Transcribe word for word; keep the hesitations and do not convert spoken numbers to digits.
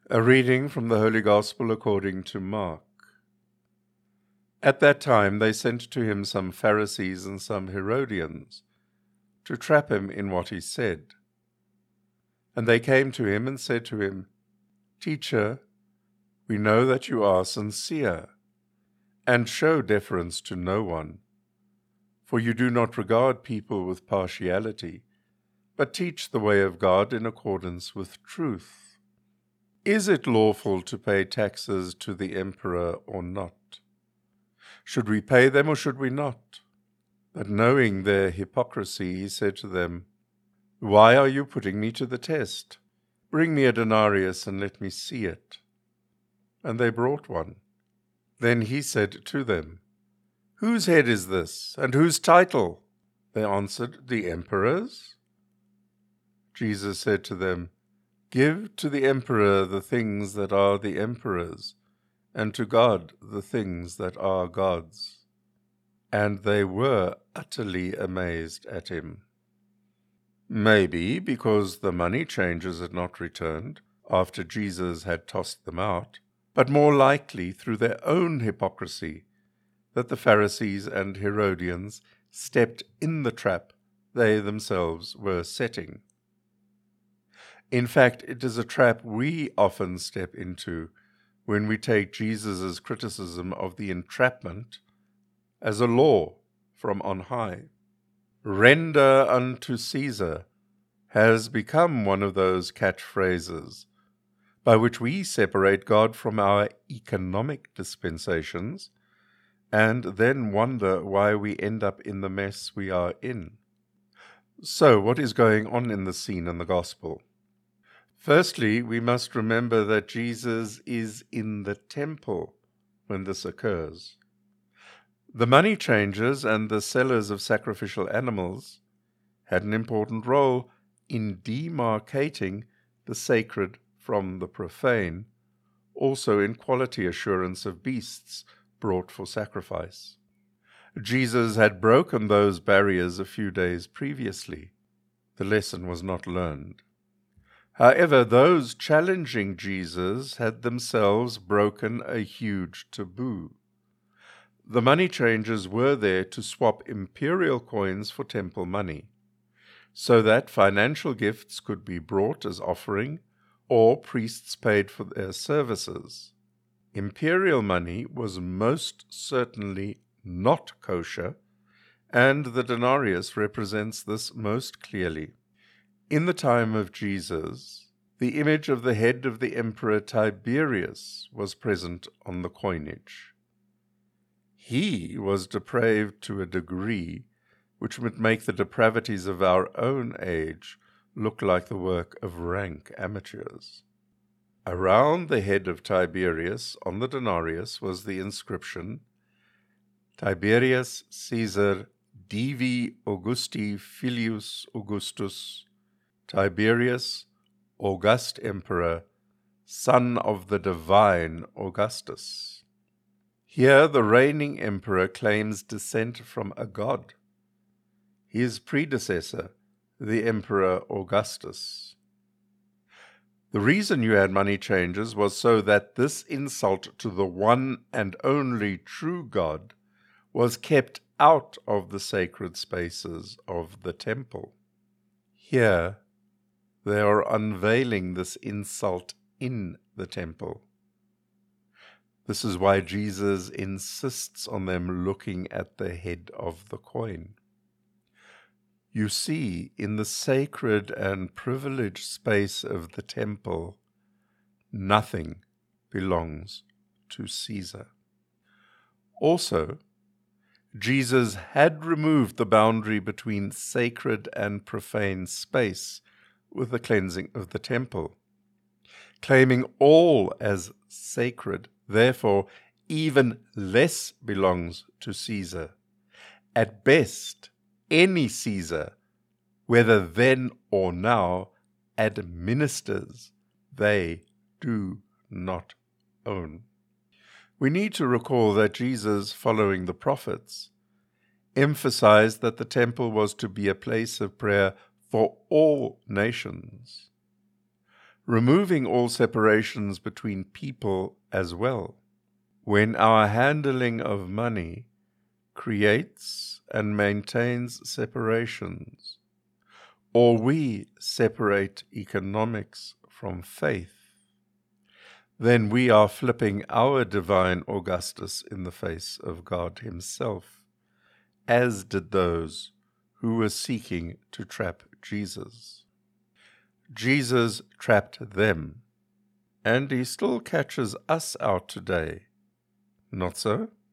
A reading from the Holy Gospel according to Mark. At that time they sent to him some Pharisees and some Herodians, to trap him in what he said. And they came to him and said to him, Teacher, we know that you are sincere, and show deference to no one, for you do not regard people with partiality, but teach the way of God in accordance with truth. Is it lawful to pay taxes to the emperor or not? Should we pay them or should we not? But knowing their hypocrisy, he said to them, Why are you putting me to the test? Bring me a denarius and let me see it. And they brought one. Then he said to them, Whose head is this, and whose title? They answered, The emperor's. Jesus said to them, Give to the emperor the things that are the emperor's, and to God the things that are God's. And they were utterly amazed at him. Maybe because the money changers had not returned after Jesus had tossed them out, but more likely through their own hypocrisy, that the Pharisees and Herodians stepped in the trap they themselves were setting. In fact, it is a trap we often step into when we take Jesus' criticism of the entrapment as a law from on high. Render unto Caesar has become one of those catchphrases by which we separate God from our economic dispensations and then wonder why we end up in the mess we are in. So, what is going on in the scene in the Gospel? Firstly, we must remember that Jesus is in the temple when this occurs. The money changers and the sellers of sacrificial animals had an important role in demarcating the sacred from the profane, also in quality assurance of beasts brought for sacrifice. Jesus had broken those barriers a few days previously. The lesson was not learned. However, those challenging Jesus had themselves broken a huge taboo. The money changers were there to swap imperial coins for temple money, so that financial gifts could be brought as offering, or priests paid for their services. Imperial money was most certainly not kosher, and the denarius represents this most clearly. In the time of Jesus, the image of the head of the Emperor Tiberius was present on the coinage. He was depraved to a degree which would make the depravities of our own age look like the work of rank amateurs. Around the head of Tiberius on the denarius was the inscription, Tiberius Caesar Divi Augusti Filius Augustus, Tiberius, August Emperor, son of the divine Augustus. Here the reigning emperor claims descent from a god, his predecessor, the Emperor Augustus. The reason you had money changers was so that this insult to the one and only true God was kept out of the sacred spaces of the temple. Here, they are unveiling this insult in the temple. This is why Jesus insists on them looking at the head of the coin. You see, in the sacred and privileged space of the temple, nothing belongs to Caesar. Also, Jesus had removed the boundary between sacred and profane space with the cleansing of the temple, claiming all as sacred. Therefore, even less belongs to Caesar. At best, any Caesar, whether then or now, administers. They do not own. We need to recall that Jesus, following the prophets, emphasized that the temple was to be a place of prayer for all nations. removing all separations between people as well. When our handling of money creates and maintains separations, or we separate economics from faith, then we are flipping our divine Augustus in the face of God himself, as did those who were seeking to trap Jesus. Jesus trapped them, and he still catches us out today. Not so?